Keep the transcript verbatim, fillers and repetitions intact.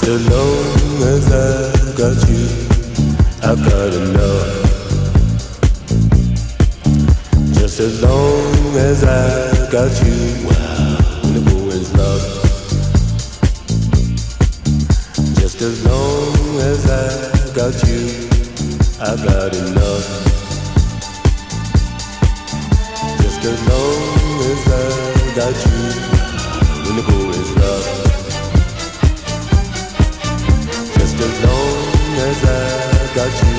as long as I got you, I've got enough. Just as long as I got you, wow, in the boy's love. Just as long as I got you, I've got enough. Just as long as I got you, in the boy's love. Just as long as I got you,